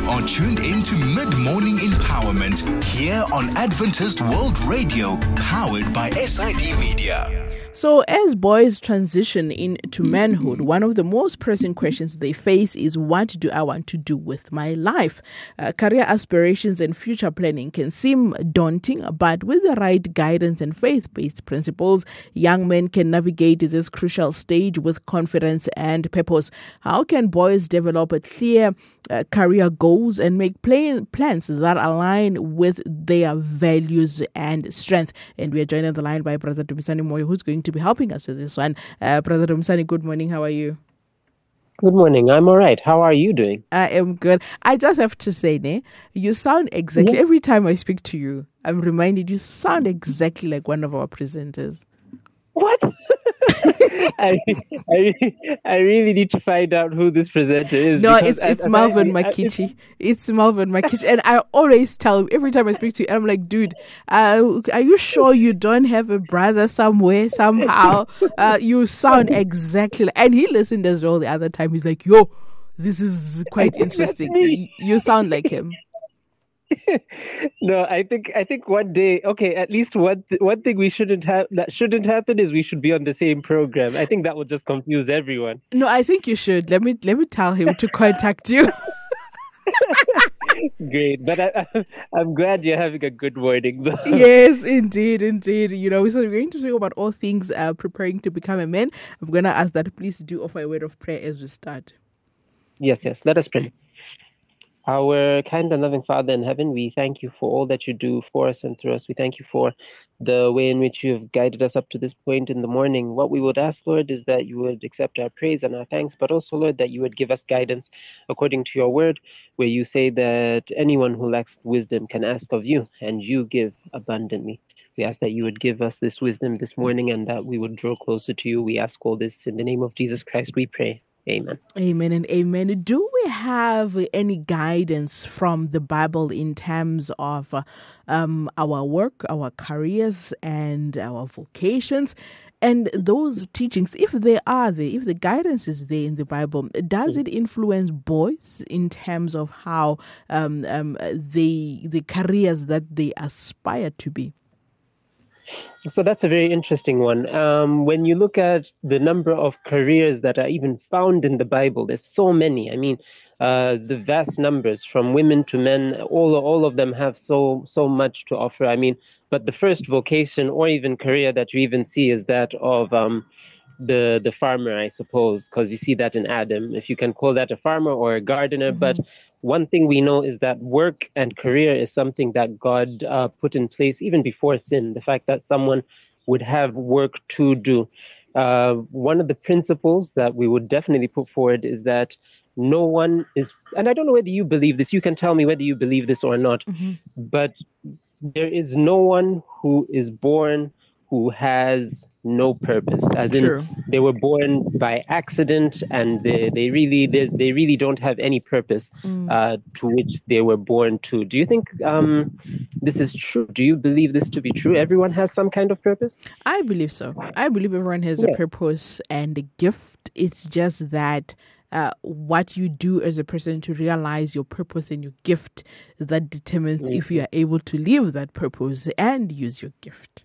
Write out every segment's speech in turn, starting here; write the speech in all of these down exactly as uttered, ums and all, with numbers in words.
are tuned in to Mid-Morning Empowerment here on Adventist World Radio, powered by S I D Media. So as boys transition into manhood, one of the most pressing questions they face is, what do I want to do with my life? Uh, career aspirations and future planning can seem daunting, but with the right guidance and faith-based principles, young men can navigate this crucial stage with confidence and purpose. How can boys develop a clear uh, career goals and make plan- plans that align with their values and strength? And we are joined on the line by Brother Dumisani Moyo, who's going to be helping us with this one. Uh, Brother Dumisani, good morning. How are you? Good morning. I'm all right. How are you doing? I am good. I just have to say, ne, you sound exactly, Yeah. every time I speak to you, I'm reminded you sound exactly like one of our presenters. What? I, I, I really need to find out who this presenter is. No, because it's I- it's I- Malvin I- I- Makichi. It's Malvin Makichi. And I always tell him, every time I speak to you, I'm like, dude, uh, are you sure you don't have a brother somewhere, somehow? Uh, you sound exactly like, and he listened as well the other time. He's like, yo, this is quite interesting. me. You sound like him. No, I think I think one day, okay, at least one th- one thing we shouldn't have that shouldn't happen is we should be on the same program. I think that will just confuse everyone. No, I think you should. Let me let me tell him to contact you. Great, but I, I, I'm glad you're having a good morning. though. Yes, indeed, indeed. You know, so we're going to talk about all things uh, preparing to become a man. I'm going to ask that please do offer a word of prayer as we start. Yes, yes. Let us pray. Our kind and loving Father in heaven, we thank you for all that you do for us and through us. We thank you for the way in which you have guided us up to this point in the morning. What we would ask, Lord, is that you would accept our praise and our thanks, but also, Lord, that you would give us guidance according to your word, where you say that anyone who lacks wisdom can ask of you, and you give abundantly. We ask that you would give us this wisdom this morning and that we would draw closer to you. We ask all this in the name of Jesus Christ, we pray. Amen. Amen and amen. Do we have any guidance from the Bible in terms of uh, um, our work, our careers, and our vocations? And those teachings, if they are there, if the guidance is there in the Bible, does it influence boys in terms of how um, um, they, the careers that they aspire to be? So that's a very interesting one. Um, when you look at the number of careers that are even found in the Bible, there's so many. I mean, uh, the vast numbers from women to men, all all of them have so so much to offer. I mean, but the first vocation or even career that you even see is that of um, the the farmer, I suppose, because you see that in Adam, if you can call that a farmer or a gardener. Mm-hmm. But one thing we know is that work and career is something that God uh, put in place even before sin. The fact that someone would have work to do. Uh, one of the principles that we would definitely put forward is that no one is, and I don't know whether you believe this, you can tell me whether you believe this or not, Mm-hmm. but there is no one who is born who has no purpose, as in True. they were born by accident and they, they really there's- they really don't have any purpose Mm. uh, to which they were born to. Do you think um, this is true? Do you believe this to be true? Everyone has some kind of purpose? I believe so. I believe everyone has a Yeah. purpose and a gift. It's just that uh, what you do as a person to realize your purpose and your gift that determines if you are able to live that purpose and use your gift.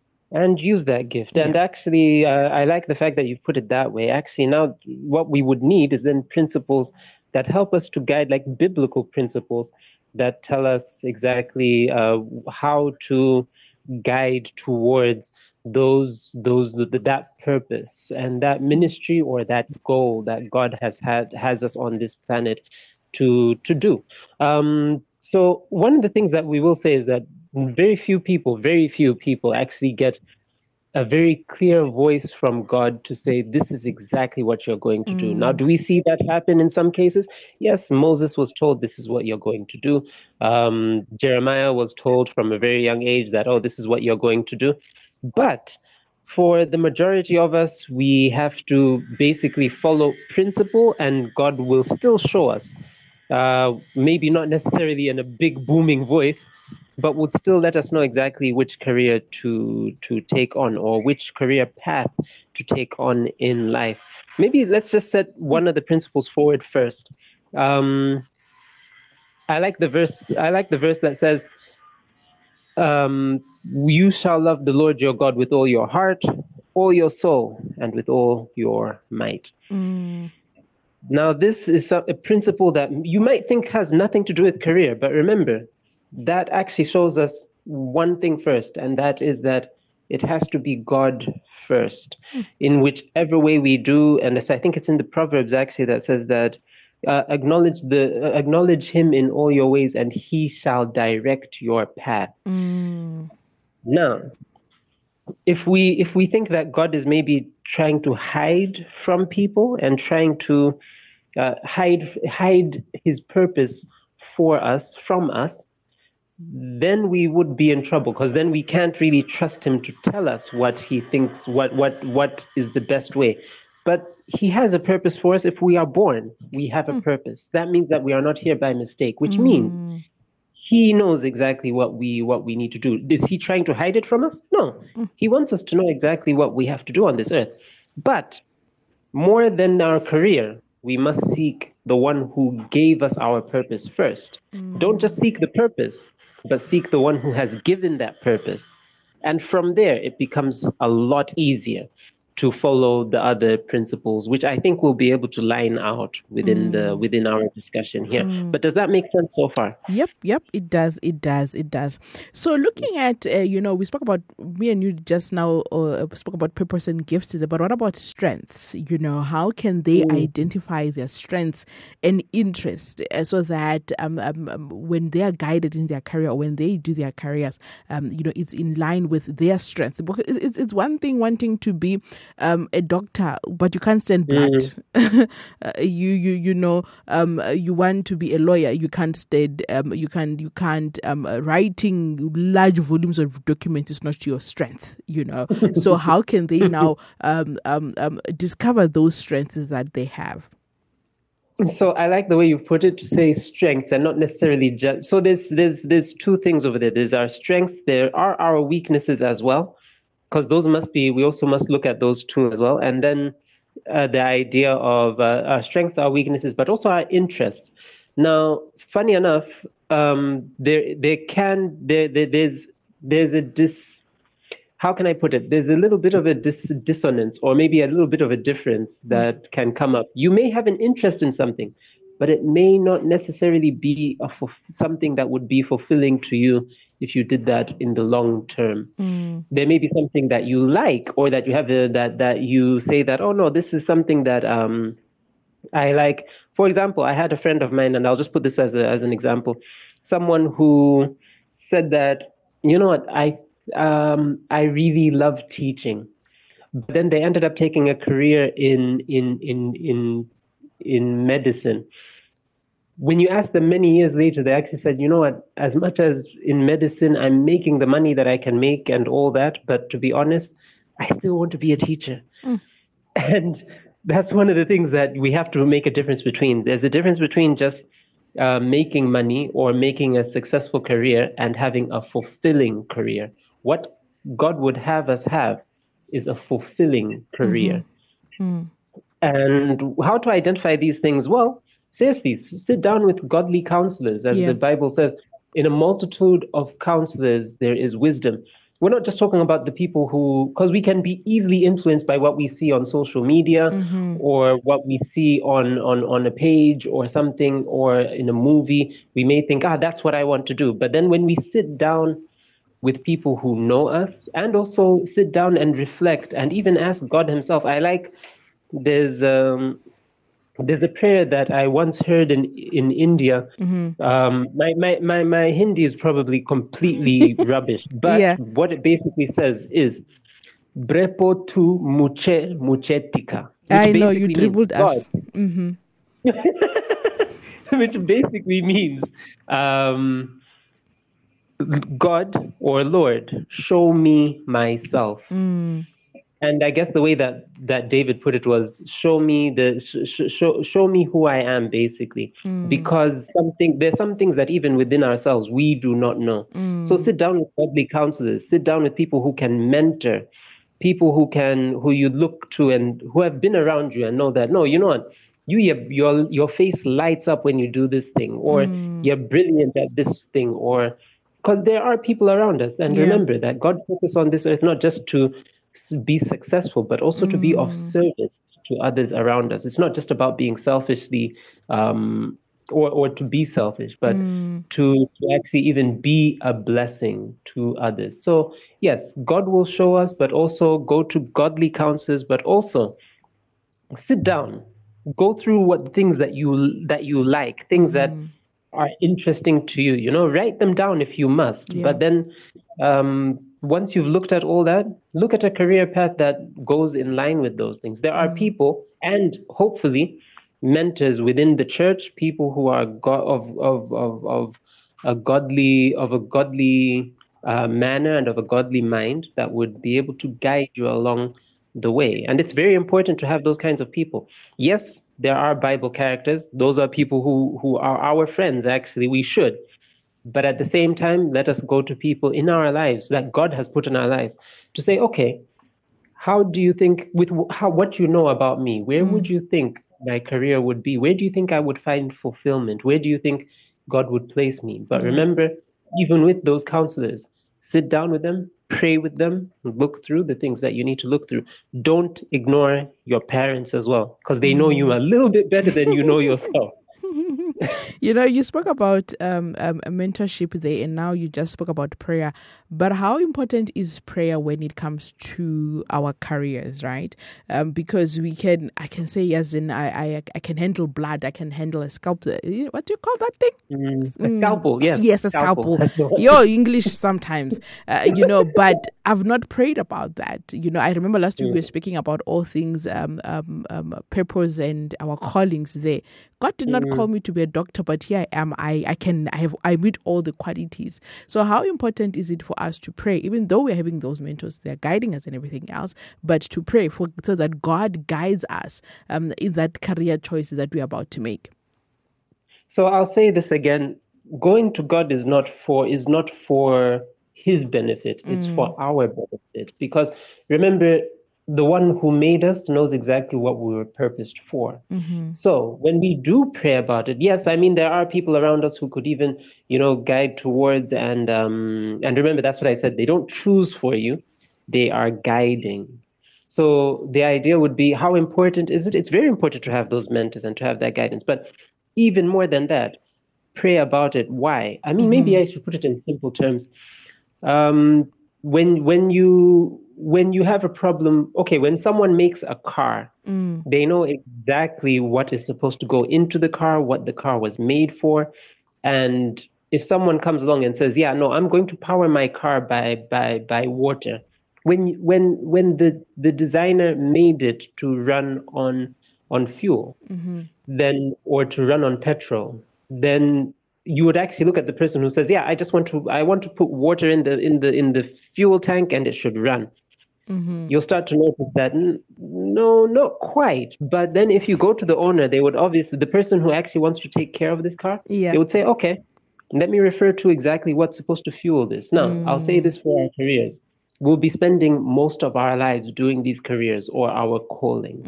And use that gift. And Yeah. actually, uh, I like the fact that you put it that way. Actually, now what we would need is then principles that help us to guide, like biblical principles that tell us exactly uh, how to guide towards those those that purpose and that ministry or that goal that God has had has us on this planet to to do. Um, so one of the things that we will say is that very few people, very few people actually get a very clear voice from God to say, this is exactly what you're going to do. Now, do we see that happen in some cases? Yes, Moses was told, this is what you're going to do. Um, Jeremiah was told from a very young age that, oh, this is what you're going to do. But for the majority of us, we have to basically follow principle, and God will still show us, uh, maybe not necessarily in a big booming voice, but would still let us know exactly which career to to take on or which career path to take on in life. Maybe let's just set one of the principles forward first. Um, I like the verse. I like the verse that says, um, "You shall love the Lord your God with all your heart, all your soul, and with all your might." Mm. Now, this is a principle that you might think has nothing to do with career, but remember, that actually shows us one thing first, and that is that it has to be God first, in whichever way we do. And I think it's in the Proverbs actually that says that uh, acknowledge the uh, acknowledge Him in all your ways, and He shall direct your path. Mm. Now, if we if we think that God is maybe trying to hide from people and trying to uh, hide hide His purpose for us from us, then we would be in trouble, because then we can't really trust Him to tell us what He thinks, what what what is the best way. But He has a purpose for us. If we are born, we have a mm. purpose. That means that we are not here by mistake, which mm. means He knows exactly what we what we need to do. Is He trying to hide it from us? No. Mm. He wants us to know exactly what we have to do on this earth. But more than our career, we must seek the one who gave us our purpose first. Mm. Don't just seek the purpose, but seek the one who has given that purpose. And from there, it becomes a lot easier to follow the other principles, which I think we'll be able to line out within mm. the within our discussion here. Mm. But does that make sense so far? Yep, yep, it does, it does, it does. So looking at, uh, you know, we spoke about, me and you just now uh, spoke about purpose and gifts, but what about strengths? You know, how can they mm. identify their strengths and interests uh, so that um, um, um, when they are guided in their career, or when they do their careers, um, you know, it's in line with their strength. Because it's, it's one thing wanting to be Um, a doctor, but you can't stand blood. Mm. uh, you you you know, um, you want to be a lawyer, you can't stand. Um, you can you can't. Um, writing large volumes of documents is not your strength. You know, so how can they now um, um, um, discover those strengths that they have? So I like the way you put it, to say strengths and not necessarily just. So there's there's there's two things over there. There's our strengths. There are our weaknesses as well. Because those must be, we also must look at those two as well. And then uh, the idea of uh, our strengths, our weaknesses, but also our interests. Now, funny enough, um, there there can, there, there there's there's a dis, how can I put it? There's a little bit of a dis, dissonance, or maybe a little bit of a difference that can come up. You may have an interest in something, but it may not necessarily be a, something that would be fulfilling to you if you did that in the long term. Mm. There may be something that you like, or that you have a, that that you say that, oh no, this is something that um, I like. For example, I had a friend of mine, and I'll just put this as a, as an example. Someone who said that, you know what, I um, I really love teaching, but then they ended up taking a career in in in in in medicine. When you ask them many years later, they actually said, you know what, as much as in medicine, I'm making the money that I can make and all that, but to be honest, I still want to be a teacher. Mm. And that's one of the things that we have to make a difference between. There's a difference between just uh, making money or making a successful career and having a fulfilling career. What God would have us have is a fulfilling career. Mm-hmm. Mm. And how to identify these things? Well, seriously, sit down with godly counselors. As yeah. the Bible says, in a multitude of counselors, there is wisdom. We're not just talking about the people who, because we can be easily influenced by what we see on social media mm-hmm. or what we see on, on, on a page or something, or in a movie. We may think, ah, that's what I want to do. But then when we sit down with people who know us, and also sit down and reflect and even ask God himself, I like, there's... Um, There's a prayer that I once heard in in India. Mm-hmm. Um, my, my, my, my Hindi is probably completely rubbish, but yeah. what it basically says is, Brepo tu muche muchetika. I know, you dribbled us. Mm-hmm. Which basically means, um, God or Lord, show me myself. Mm. And I guess the way that, that David put it was, show me the sh- show show me who I am, basically, mm. because something there's some things that even within ourselves we do not know. Mm. So sit down with godly counselors, sit down with people who can mentor, people who can who you look to and who have been around you and know that, no, you know what, you your your, your face lights up when you do this thing, or mm. you're brilliant at this thing, or because there are people around us. And Yeah. remember that God put us on this earth not just to s- be successful, but also to be of service to others around us. It's not just about being selfishly um, or, or to be selfish, but to, to actually even be a blessing to others. So, yes, God will show us, but also go to godly counselors, but also sit down, go through what things that you that you like, things that are interesting to you. You know, write them down if you must. Yeah. But then, um, once you've looked at all that, look at a career path that goes in line with those things. There are people, and hopefully, mentors within the church, people who are go- of of of of a godly of a godly uh, manner and of a godly mind that would be able to guide you along the way. And it's very important to have those kinds of people. Yes, there are Bible characters. Those are people who, who are our friends, actually. We should. But at the same time, let us go to people in our lives that God has put in our lives to say, okay, how do you think, with how what you know about me, where would you think my career would be? Where do you think I would find fulfillment? Where do you think God would place me? But remember, even with those counselors, sit down with them, pray with them, look through the things that you need to look through. Don't ignore your parents as well, because they know you a little bit better than you know yourself. You know, you spoke about um, um, a mentorship there, and now you just spoke about prayer. But how important is prayer when it comes to our careers, right? Um, because we can, I can say, as in, I, I, I can handle blood, I can handle a scalpel. What do you call that thing? Mm, a scalpel, yes. Yes, a scalpel. Your English sometimes, uh, you know, but I've not prayed about that. You know, I remember last week we were speaking about all things um, um, um, purpose and our callings there. God did not call me to be a doctor, but here I am. I, I can, I have, I meet all the qualities. So how important is it for us to pray, even though we're having those mentors, they're guiding us and everything else, but to pray for, so that God guides us um, in that career choice that we're about to make? So I'll say this again. Going to God is not for, is not for his benefit. It's for our benefit. Because remember, the one who made us knows exactly what we were purposed for. So when we do pray about it, yes, I mean, there are people around us who could even, you know, guide towards, and um, and remember, that's what I said. They don't choose for you. They are guiding. So the idea would be, how important is it? It's very important to have those mentors and to have that guidance. But even more than that, pray about it. Why? I mean, maybe I should put it in simple terms. Um, when when you when you have a problem, okay, when someone makes a car, they know exactly what is supposed to go into the car, what the car was made for. And if someone comes along and says, yeah, no, I'm going to power my car by by by water. When when when the, the designer made it to run on on fuel, then, or to run on petrol, then you would actually look at the person who says, yeah, I just want to I want to put water in the in the in the fuel tank and it should run. You'll start to notice that n- no, not quite. But then if you go to the owner, they would obviously, the person who actually wants to take care of this car, Yeah. they would say, okay, let me refer to exactly what's supposed to fuel this. Now, I'll say this for our careers. We'll be spending most of our lives doing these careers or our callings.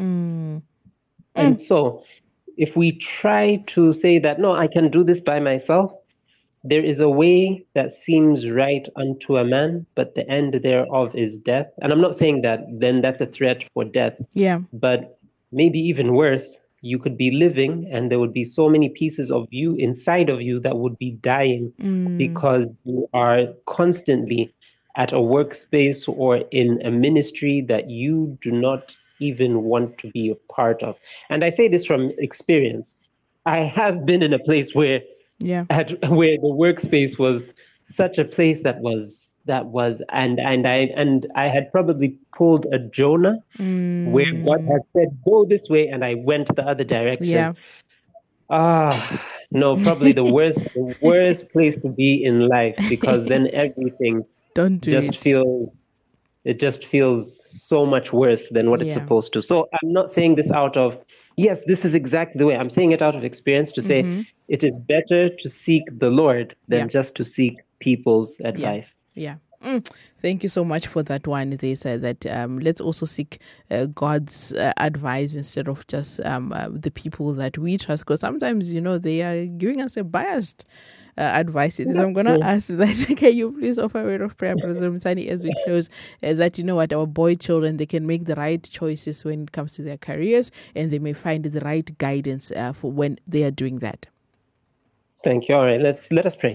And so if we try to say that, no, I can do this by myself, there is a way that seems right unto a man, but the end thereof is death. And I'm not saying that then that's a threat for death, Yeah. but maybe even worse, you could be living and there would be so many pieces of you inside of you that would be dying because you are constantly at a workspace or in a ministry that you do not even want to be a part of. And I say this from experience. I have been in a place where Yeah. at where the workspace was such a place that was that was and and I and I had probably pulled a Jonah where God had said go this way and I went the other direction. Yeah. Ah, no, probably the worst the worst place to be in life, because then everything Don't do just it. feels it just feels so much worse than what it's Yeah. supposed to. So I'm not saying this out of, yes, this is exactly the way. I'm saying it out of experience to say it is better to seek the Lord than Yeah. just to seek people's advice. Yeah. Mm, thank you so much for that one. They said that um, let's also seek uh, God's uh, advice instead of just um, uh, the people that we trust, because sometimes, you know, they are giving us a biased uh, advice. So I'm going to ask that, can you please offer a word of prayer, Brother Msani, as we close, uh, that, you know what, our boy children, they can make the right choices when it comes to their careers, and they may find the right guidance uh, for when they are doing that. Thank you. All right, let's let us pray.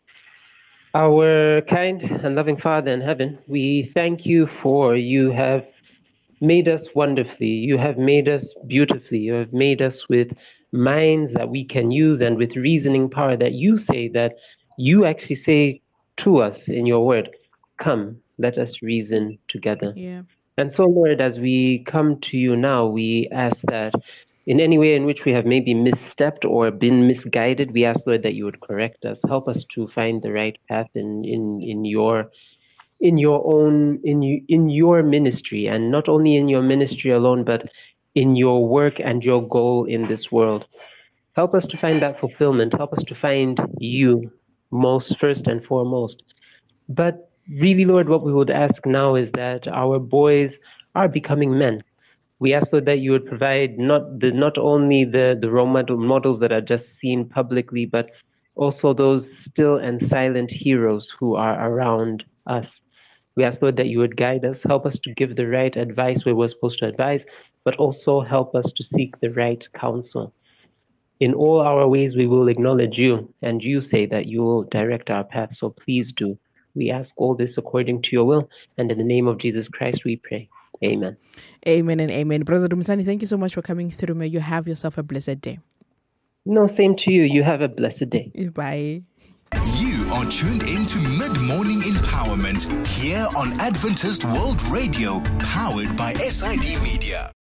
Our kind and loving Father in heaven, we thank you for you have made us wonderfully. You have made us beautifully. You have made us with minds that we can use and with reasoning power that you say that you actually say to us in your word, come, let us reason together. Yeah. And so, Lord, as we come to you now, we ask that in any way in which we have maybe misstepped or been misguided, we ask, Lord, that you would correct us. Help us to find the right path in in, in your in your own in you in your ministry, and not only in your ministry alone, but in your work and your goal in this world. Help us to find that fulfillment. Help us to find you most first and foremost. But really, Lord, what we would ask now is that our boys are becoming men. We ask, Lord, that you would provide not the not only the, the role model models that are just seen publicly, but also those still and silent heroes who are around us. We ask, Lord, that you would guide us, help us to give the right advice where we're supposed to advise, but also help us to seek the right counsel. In all our ways, we will acknowledge you, and you say that you will direct our path, so please do. We ask all this according to your will, and in the name of Jesus Christ we pray. Amen. Amen and amen. Brother Dumsani, thank you so much for coming through. May you have yourself a blessed day. No, same to you. You have a blessed day. Bye. You are tuned into Mid-Morning Empowerment here on Adventist World Radio, powered by S I D Media.